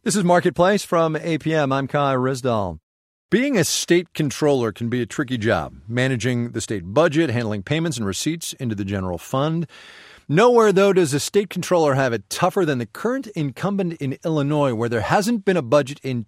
This is Marketplace from APM. I'm Kai Rizdal. Being a state controller can be a tricky job, managing the state budget, handling payments and receipts into the general fund. Nowhere, though, does a state controller have it tougher than the current incumbent in Illinois, where there hasn't been a budget in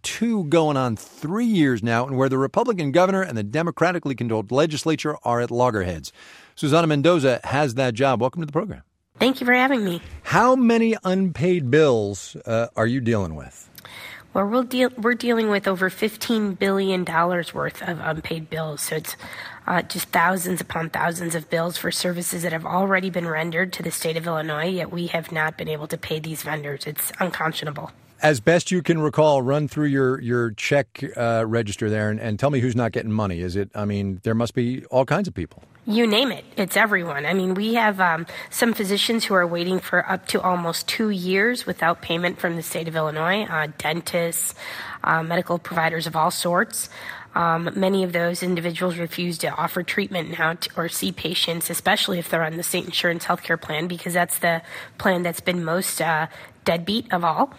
3 years now, and where the Republican governor and the democratically controlled legislature are at loggerheads. Susana Mendoza has that job. Welcome to the program. Thank you for having me. How many unpaid bills are you dealing with? Well, we're dealing with over $15 billion worth of unpaid bills. So it's just thousands upon thousands of bills for services that have already been rendered to the state of Illinois, yet we have not been able to pay these vendors. It's unconscionable. As best you can recall, run through your check register there and tell me who's not getting money. There must be all kinds of people. You name it. It's everyone. We have some physicians who are waiting for up to almost 2 years without payment from the state of Illinois, dentists, medical providers of all sorts. Many of those individuals refuse to offer treatment now or see patients, especially if they're on the state insurance healthcare plan, because that's the plan that's been most deadbeat of all.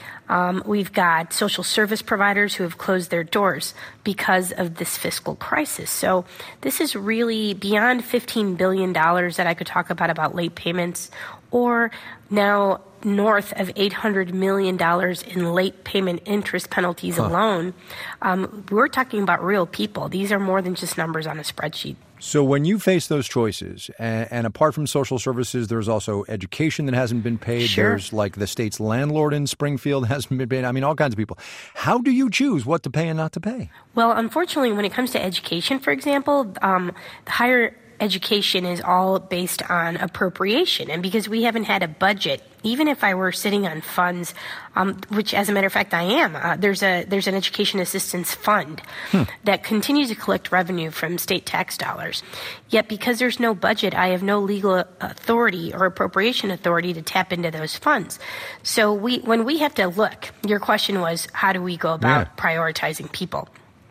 We've got social service providers who have closed their doors because of this fiscal crisis. So this is really beyond $15 billion that I could talk about late payments, or now north of $800 million in late payment interest penalties alone. We're talking about real people. These are more than just numbers on a spreadsheet. So when you face those choices, and apart from social services, there's also education that hasn't been paid. Sure. There's like the state's landlord in Springfield hasn't been paid. All kinds of people. How do you choose what to pay and not to pay? Well, unfortunately, when it comes to education, for example, the higher education is all based on appropriation. And because we haven't had a budget, even if I were sitting on funds, which as a matter of fact I am, there's an education assistance fund that continues to collect revenue from state tax dollars. Yet because there's no budget, I have no legal authority or appropriation authority to tap into those funds. So when we have to look, your question was, how do we go about prioritizing people?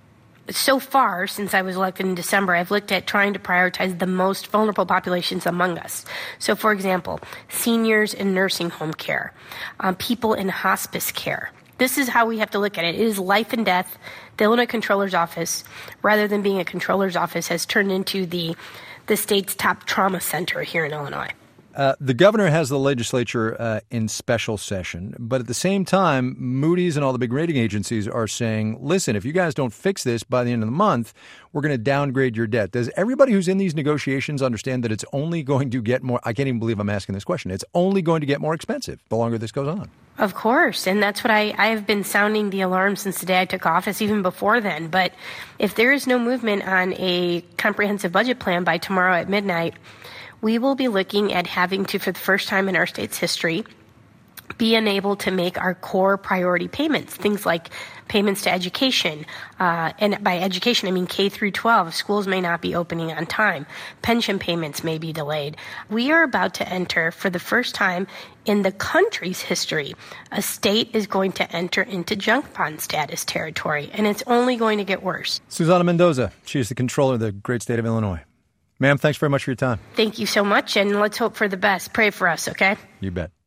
So far, since I was elected in December, I've looked at trying to prioritize the most vulnerable populations among us. So, for example, seniors in nursing home care, people in hospice care. This is how we have to look at it. It is life and death. The Illinois Comptroller's Office, rather than being a Comptroller's Office, has turned into the state's top trauma center here in Illinois. The governor has the legislature in special session, but at the same time, Moody's and all the big rating agencies are saying, listen, if you guys don't fix this by the end of the month, we're going to downgrade your debt. Does everybody who's in these negotiations understand that it's only going to get more? I can't even believe I'm asking this question. It's only going to get more expensive the longer this goes on. Of course, and that's what I have been sounding the alarm since the day I took office, even before then. But if there is no movement on a comprehensive budget plan by tomorrow at midnight, we will be looking at having to, for the first time in our state's history, be unable to make our core priority payments, things like payments to education. And by education, I mean K through 12. Schools may not be opening on time. Pension payments may be delayed. We are about to enter, for the first time in the country's history, a state is going to enter into junk bond status territory, and it's only going to get worse. Susana Mendoza, she is the controller of the great state of Illinois. Ma'am, thanks very much for your time. Thank you so much, and let's hope for the best. Pray for us, okay? You bet.